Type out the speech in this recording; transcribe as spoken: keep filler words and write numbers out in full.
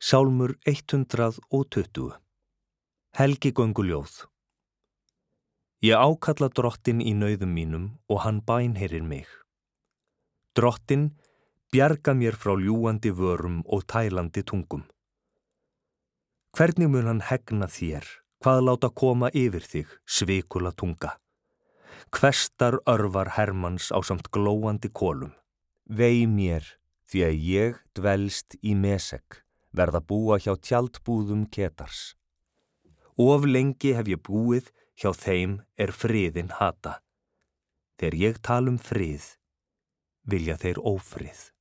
Sálmur hundrað og tuttugu. Helgigönguljóð. Ég ákalla Drottinn í nauðum mínum og hann bænheyrir mig. Drottinn, bjarga mér frá ljúgandi vörum og tælandi tungum. Hvernig mun hann hegna þér, hvað láta koma yfir þig, svikula tunga? Hvestar örvar hermanns ásamt glóandi kolum. Vei mér, því að ég dvelst í Mesek, verða búa hjá tjaldbúðum Ketars. Of lengi hef ég búið hjá þeim er friðin hata. Þegar ég tala um frið, vilja þeir ófrið.